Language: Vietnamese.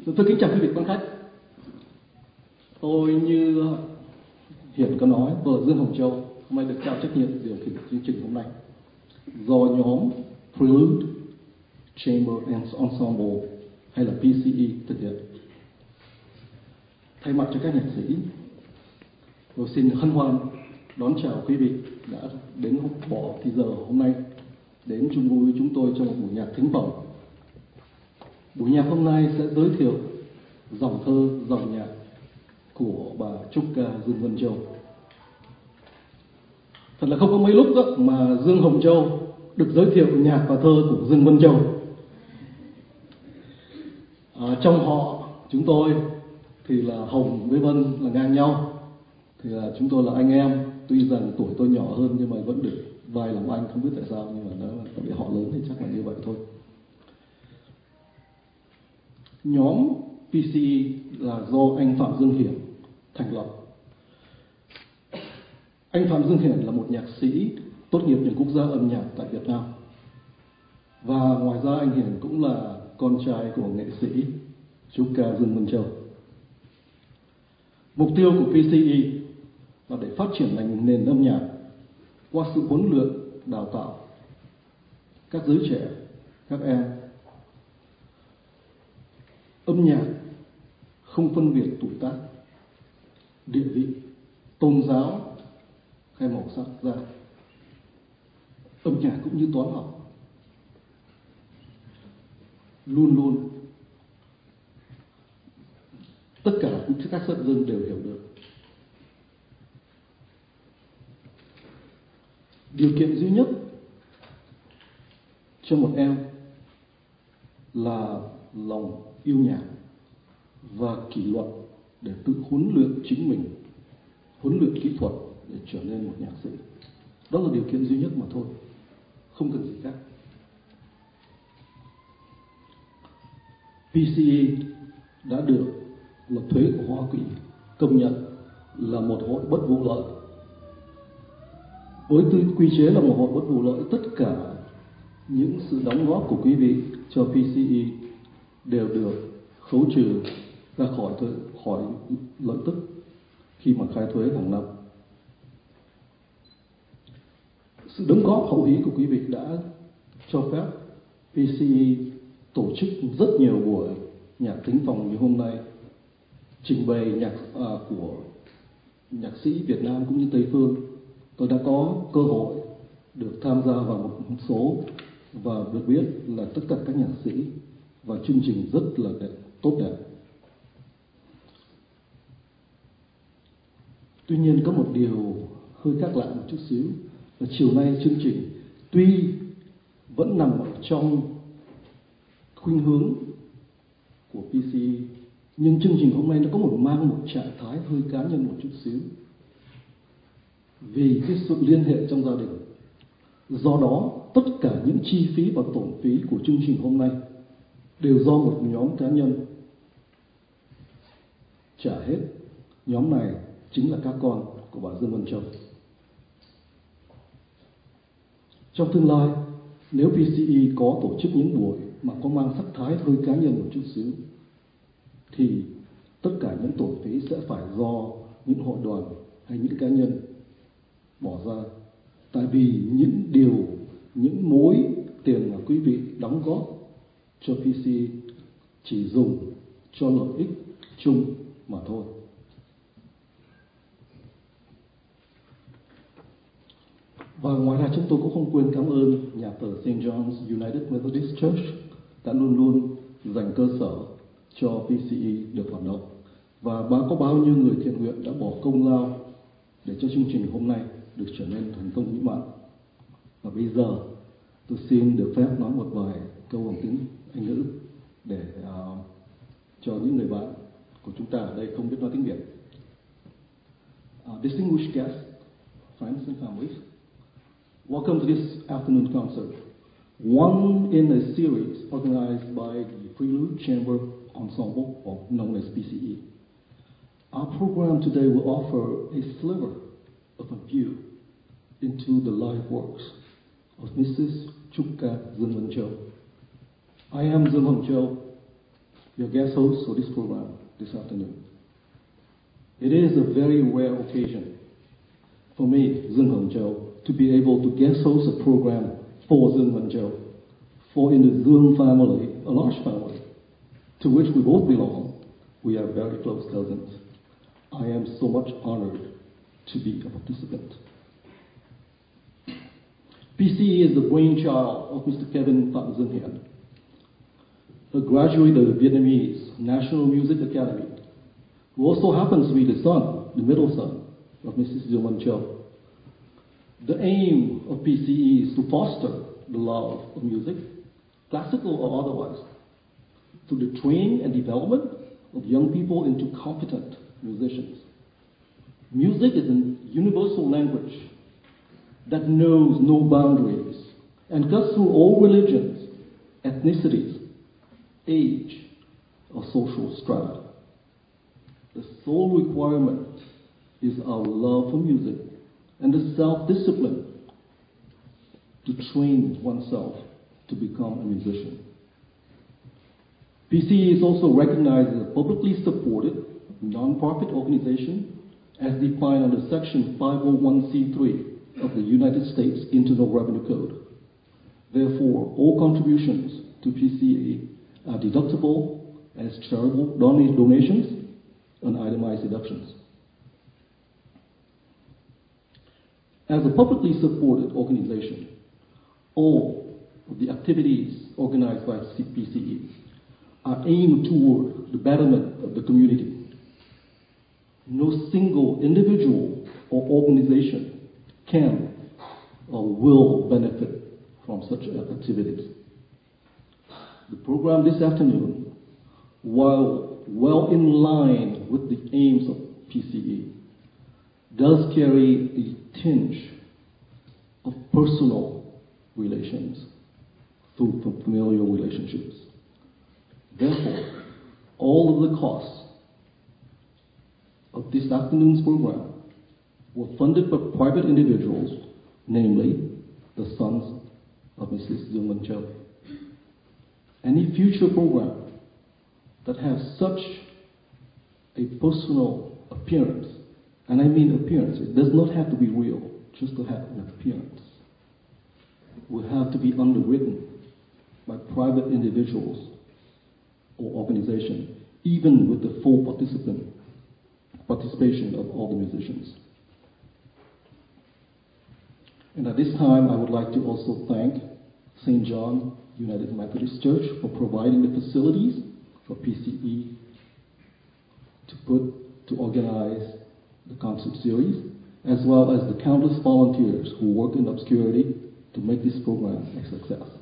Tôi kính chào quý vị quan khách. Tôi như Hiển có nói, tôi là Dương Hồng Châu, hôm nay được trao trách nhiệm điều khiển chương trình hôm nay do nhóm Prelude Chamber and Ensemble hay là PCE thực hiện. Thay mặt cho các nhạc sĩ, tôi xin hân hoan đón chào quý vị đã đến bỏ thì giờ hôm nay đến chung vui với chúng tôi trong một buổi nhạc thính phẩm. Buổi nhạc hôm nay sẽ giới thiệu dòng thơ, dòng nhạc của bà trúc ca Dương Vân Châu. Thật là không có mấy lúc đó mà Dương Hồng Châu được giới thiệu nhạc và thơ của Dương Vân Châu. Trong họ chúng tôi thì là Hồng với Vân là ngang nhau, thì là chúng tôi là anh em. Tuy rằng tuổi tôi nhỏ hơn nhưng mà vẫn được vai làm anh, không biết tại sao, nhưng mà nó tại vì họ lớn thì chắc là như vậy thôi. Nhóm PCE là do anh Phạm Dương Hiển thành lập. Anh Phạm Dương Hiển là một nhạc sĩ tốt nghiệp trường quốc gia âm nhạc tại Việt Nam. Và ngoài ra anh Hiển cũng là con trai của nghệ sĩ trúc ca Dương Vân Châu. Mục tiêu của PCE là để phát triển nền âm nhạc qua sự huấn luyện, đào tạo các giới trẻ, các em. Âm nhạc không phân biệt tuổi tác, địa vị, tôn giáo hay màu sắc da. Âm nhạc cũng như toán học, luôn luôn tất cả các dân dân đều hiểu được. Điều kiện duy nhất cho một em là lòng yêu nhạc và kỷ luật để tự huấn luyện chính mình, huấn luyện kỹ thuật để trở nên một nhạc sĩ. Đó là điều kiện duy nhất mà thôi, không cần gì khác. PCE đã được luật thuế của Hoa Kỳ công nhận là một hội bất vụ lợi. Với quy chế là một hội bất vụ lợi, tất cả những sự đóng góp của quý vị cho PCE đều được khấu trừ ra khỏi lợi tức khi mà khai thuế hàng năm. Sự đóng góp hậu hĩ của quý vị đã cho phép PCE tổ chức rất nhiều buổi nhạc thính phòng như hôm nay, trình bày nhạc của nhạc sĩ Việt Nam cũng như Tây Phương. Tôi đã có cơ hội được tham gia vào một số và được biết là tất cả các nhạc sĩ và chương trình rất là tốt đẹp. Tuy nhiên có một điều hơi khác lạ một chút xíu là chiều nay chương trình tuy vẫn nằm ở trong khuynh hướng của PCE, nhưng chương trình hôm nay nó có mang một trạng thái hơi cá nhân một chút xíu, vì cái sự liên hệ trong gia đình. Do đó tất cả những chi phí và tổn phí của chương trình hôm nay đều do một nhóm cá nhân trả hết. Nhóm này chính là các con của bà Dương Vân Châu. Trong tương lai, nếu PCE có tổ chức những buổi mà có mang sắc thái hơi cá nhân một chút xíu, thì tất cả những tổn phí sẽ phải do những hội đoàn hay những cá nhân bỏ ra. Tại vì những mối tiền mà quý vị đóng góp cho PCE chỉ dùng cho lợi ích chung mà thôi. Và ngoài ra chúng tôi cũng không quên cảm ơn nhà thờ St. John's United Methodist Church đã luôn luôn dành cơ sở cho PCE được hoạt động. Và có bao nhiêu người thiện nguyện đã bỏ công lao để cho chương trình hôm nay được trở nên thành công mỹ mãn. Và bây giờ tôi xin được phép nói một vài câu bằng tiếng Anh ngữ để cho những người bạn của chúng ta ở đây không biết nói tiếng Việt. Distinguished guests, friends and families, welcome to this afternoon concert, one in a series organized by the Prelude Chamber Ensemble, or known as PCE. Our program today will offer a sliver of a view into the life works of Mrs. Trúc ca Dương Vân Châu. I am Dương Hồng Châu, your guest host for this program this afternoon. It is a very rare occasion for me, Zeng Hengzhou, to be able to guest host a program for Zeng Hengzhou, for in the Zoom family, a large family, to which we both belong. We are very close cousins. I am so much honored to be a participant. PCE is the brainchild of Mr. Kevin Pham Xuân Hiền, a graduate of the Vietnamese National Music Academy, who also happens to be the son, the middle son, of Mrs. Dung Wan Cho. The aim of PCE is to foster the love of music, classical or otherwise, through the training and development of young people into competent musicians. Music is a universal language that knows no boundaries and cuts through all religions, ethnicities, age, or social strata. The sole requirement is our love for music and the self-discipline to train oneself to become a musician. PCE is also recognized as a publicly supported non-profit organization as defined under Section 501c3 of the United States Internal Revenue Code. Therefore, all contributions to PCE are deductible as charitable donations and itemized deductions. As a publicly supported organization, all of the activities organized by PCE are aimed toward the betterment of the community. No single individual or organization can or will benefit from such activities. The program this afternoon, while well in line with the aims of PCE, does carry a tinge of personal relations through familial relationships. Therefore, all of the costs of this afternoon's program were funded by private individuals, namely the sons of Mrs. Dung Wan Cho. Any future program that has such a personal appearance, and I mean appearance, it does not have to be real, just to have an appearance, will have to be underwritten by private individuals or organizations, even with the full participation of all the musicians. And at this time, I would like to also thank St. John United Methodist Church for providing the facilities for PCE to organize the concert series, as well as the countless volunteers who work in obscurity to make this program a success.